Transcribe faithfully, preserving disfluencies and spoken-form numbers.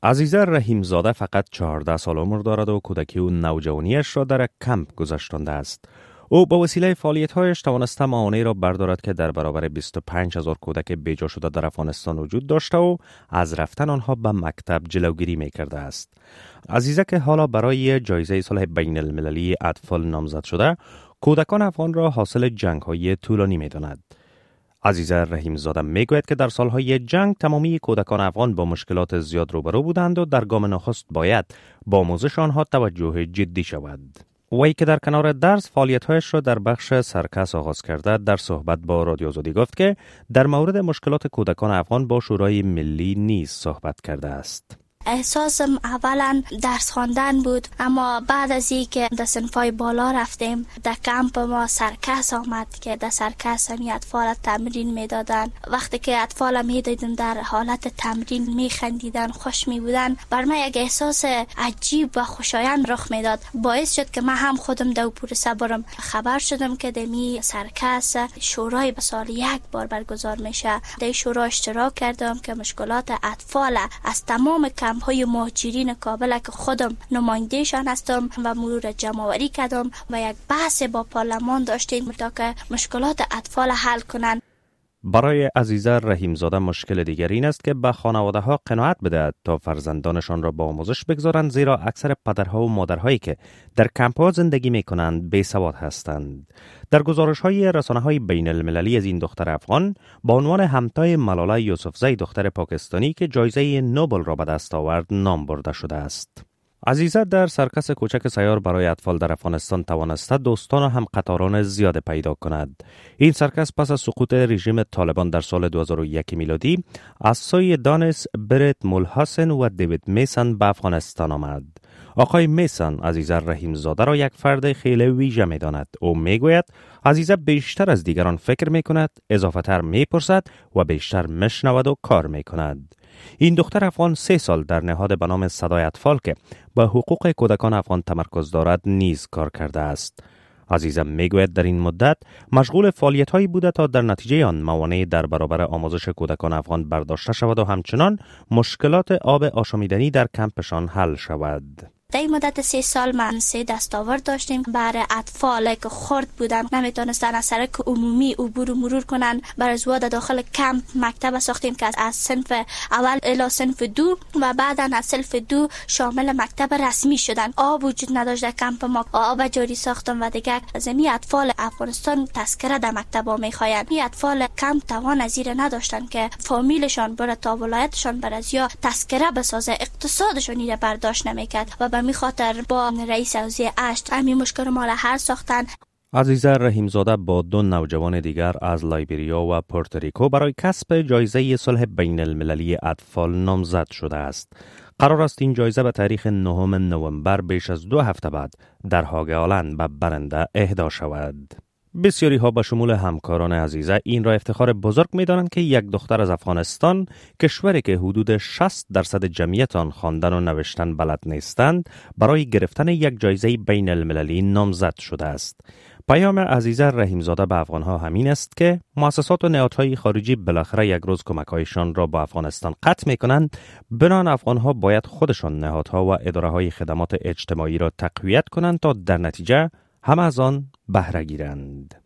عزیزه رحیمزاده فقط چهارده سال عمر دارد و کودکی و نوجوانیش را در کمپ گذشتانده است. او با وسیله فعالیت‌هایش توانسته معانه‌ای را بردارد که در برابر بیست و پنج هزار کودک بیجا شده در افغانستان وجود داشته و از رفتن آنها به مکتب جلوگیری می‌کرده است. عزیزه که حالا برای جایزه صلح بین المللی اطفال نامزد شده، کودکان افغان را حاصل جنگ‌های طولانی می‌داند. عزیزه رحیمزاده میگوید که در سالهای جنگ تمامی کودکان افغان با مشکلات زیاد روبرو بودند و در گام نخست باید با آموزش آنها توجه جدی شود. وی که در کنار درس فعالیت‌هایش را در بخش سرکس آغاز کرده، در صحبت با رادیو آزادی گفت که در مورد مشکلات کودکان افغان با شورای ملی نیز صحبت کرده است. احساسم اولا درس خواندن بود، اما بعد از اینکه در صنفای بالا رفتیم در کمپ ما سرکس آمد که در سرکس همی اطفال تمرین میدادن. وقتی که اطفال میدیدم در حالت تمرین میخندیدن، خوش میبودن، بر من یک احساس عجیب و خوشایند رخ میداد. باعث شد که من هم خودم دو پروسه برم. خبر شدم که دمی سرکس شورای به سال یک بار برگزار میشه. در شورا اشتراک کردم که مشکلات اطفال از تمام کمپ های مهاجرین کابل که خودم نمایندهشان هستم و مرور جمع‌آوری کردم و یک بحث با پارلمان داشتیم تا که مشکلات اطفال حل کنند. برای عزیزه رحیمزاده مشکل دیگر این است که به خانواده ها قناعت بدهد تا فرزندانشان را با آموزش بگذارند، زیرا اکثر پدرها و مادرهایی که در کمپ ها زندگی می کنند بیسواد هستند. در گزارش های رسانه های بین المللی از این دختر افغان با عنوان همتای ملاله یوسفزی دختر پاکستانی که جایزه نوبل را به دست آورد نام برده شده است. عزیزه در سرکس کوچک سیار برای اطفال در افغانستان توانسته دوستان و هم قطاران زیاد پیدا کند. این سرکس پس از سقوط رژیم طالبان در سال دو هزار و یک میلادی از سوی دانس برت مولحسن و دیوید میسن به افغانستان آمد. آقای میسن عزیزه رحیمزاده را یک فرد خیلی ویژه می داند. او می گوید عزیزه بیشتر از دیگران فکر می کند، اضافه تر می پرسد و بیشتر مشنود و کار می کند. این دختر افغان سه سال در نهاد به نام صدای اطفال که به حقوق کودکان افغان تمرکز دارد نیز کار کرده است. عزیزه میگوید در این مدت مشغول فعالیت‌هایی بوده تا در نتیجه آن موانعی در برابر آموزش کودکان افغان برداشته شود و همچنان مشکلات آب آشامیدنی در کمپشان حل شود. در این مدت سه سال من سه دستاورد داشتیم. برای اطفال که خرد بودن نمیتونستن از سرک عمومی عبور و مرور کنن، برای زواد داخل کمپ مکتب ساختیم که از صنف اول الی صنف دو و بعدا از صنف دو شامل مکتب رسمی شدن. آب وجود نداشت در کمپ ما، آب جاری ساختم و دیگر از این اطفال افغانستان تذکره در مکتب ها میخواین. این اطفال کمپ توان از این نداشتن که فامیلشان بره تا ولایتشان بر از یا تذکره بسازه، اقتصادشون این برداشت نمیکرد و به می خاطر با رئیس حوزه اشت همین مشکل ما را حل ساختن. عزیزه رحیمزاده با دو نوجوان دیگر از لایبریا و پورتوریکو برای کسب جایزه صلح بین المللی اطفال نامزد شده است. قرار است این جایزه به تاریخ نهم نوامبر بیش از دو هفته بعد در هاگ آلند به برنده اهدا شود. بسیاری ها به شمول همکاران عزیزه این را افتخار بزرگ می دانند که یک دختر از افغانستان، کشوری که حدود شصت درصد جمعیت آن خواندن و نوشتن بلد نیستند، برای گرفتن یک جایزه بین المللی نامزد شده است. پیام عزیزه رحیمزاده به افغانها همین است که مؤسسات و نهادهای خارجی بالاخره یک روز کمک‌هایشان را با افغانستان قطع می‌کنند. بنابراین افغانها باید خودشان نهادها و اداره‌های خدمات اجتماعی را تقویت کنند تا در نتیجه هم از آن بهره گیرند.